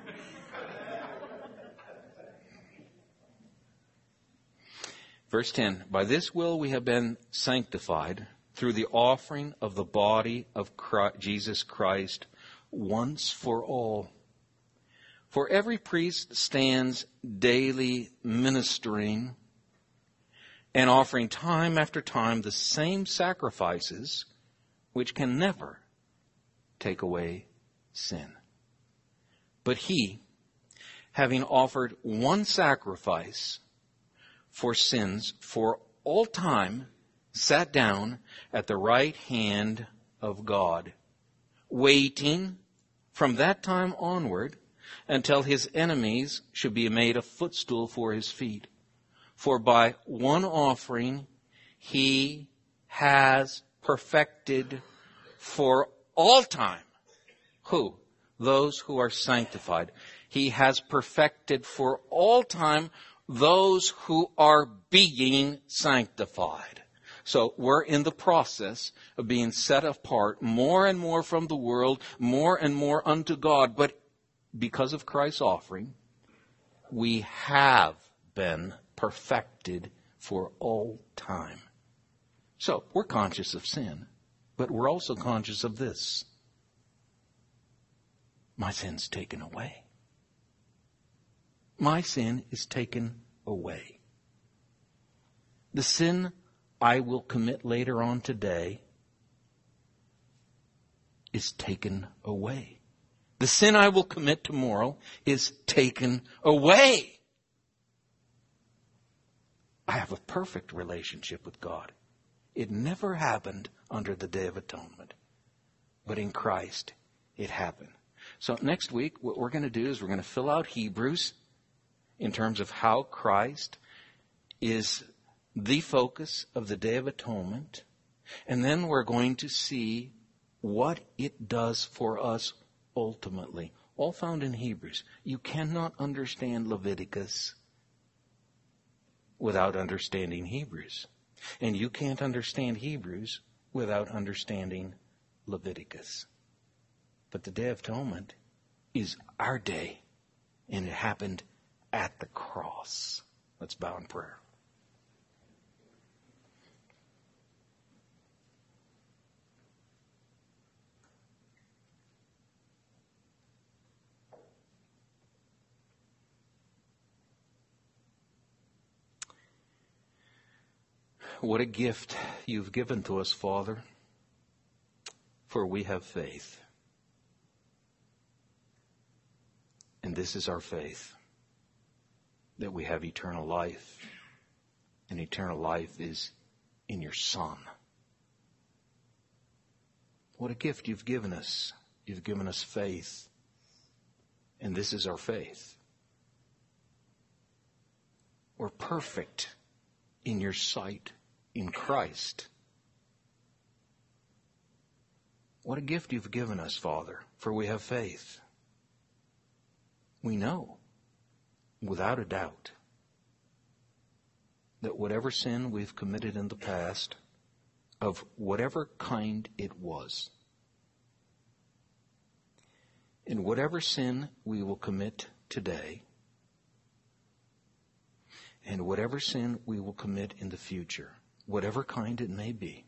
Verse 10, by this will we have been sanctified through the offering of the body of Jesus Christ once for all. For every priest stands daily ministering and offering time after time the same sacrifices which can never take away sin. But he, having offered one sacrifice for sins for all time, sat down at the right hand of God, waiting from that time onward until his enemies should be made a footstool for his feet. For by one offering he has perfected for all time. Who? Those who are sanctified. He has perfected for all time those who are being sanctified. So we're in the process of being set apart more and more from the world, more and more unto God. But because of Christ's offering, we have been perfected for all time. So we're conscious of sin, but we're also conscious of this. My sin's taken away. My sin is taken away. The sin I will commit later on today is taken away. The sin I will commit tomorrow is taken away. I have a perfect relationship with God. It never happened under the Day of Atonement. But in Christ, it happened. So next week, what we're going to do is we're going to fill out Hebrews in terms of how Christ is the focus of the Day of Atonement. And then we're going to see what it does for us ultimately. All found in Hebrews. You cannot understand Leviticus without understanding Hebrews. And you can't understand Hebrews without understanding Leviticus. But the Day of Atonement is our day, and it happened at the cross. Let's bow in prayer. What a gift you've given to us, Father, for we have faith. And this is our faith. that we have eternal life. And eternal life is in your Son. What a gift you've given us. You've given us faith. And this is our faith. We're perfect in your sight in Christ. What a gift you've given us, Father, for we have faith. We know, without a doubt, that whatever sin we've committed in the past, of whatever kind it was, and whatever sin we will commit today, and whatever sin we will commit in the future, whatever kind it may be,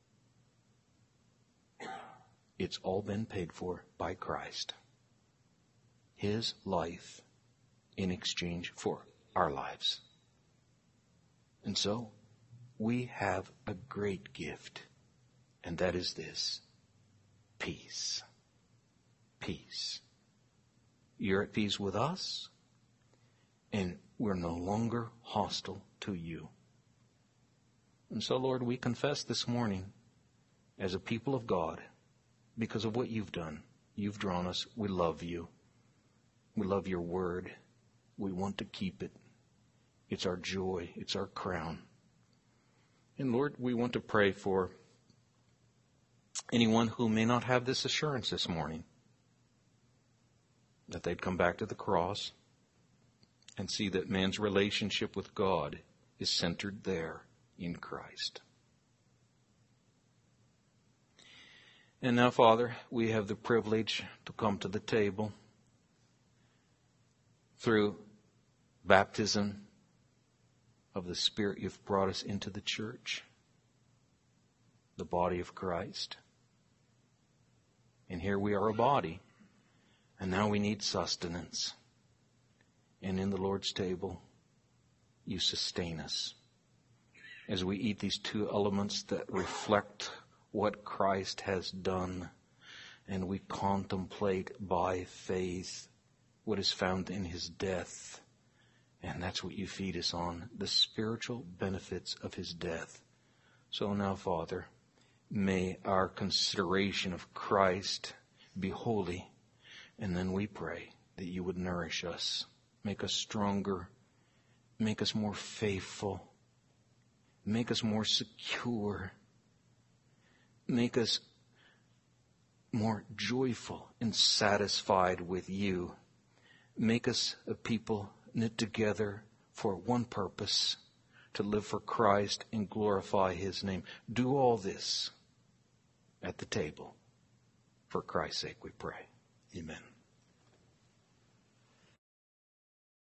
it's all been paid for by Christ. His life in exchange for our lives. And so, we have a great gift, and that is this: peace. Peace. You're at peace with us, and we're no longer hostile to you. And so, Lord, we confess this morning, as a people of God, because of what you've done, you've drawn us, we love you. We love your word. We want to keep it. It's our joy. It's our crown. And Lord, we want to pray for anyone who may not have this assurance this morning, that they'd come back to the cross and see that man's relationship with God is centered there in Christ. And now, Father, we have the privilege to come to the table through baptism of the Spirit. You've brought us into the church, the body of Christ. And here we are a body, and now we need sustenance. And in the Lord's table, you sustain us as we eat these two elements that reflect what Christ has done, and we contemplate by faith what is found in his death. And that's what you feed us on, the spiritual benefits of his death. So now, Father, may our consideration of Christ be holy, and then we pray that you would nourish us, make us stronger, make us more faithful, make us more secure, make us more joyful and satisfied with you. Make us a people knit together for one purpose, to live for Christ and glorify his name. Do all this at the table. For Christ's sake we pray. Amen.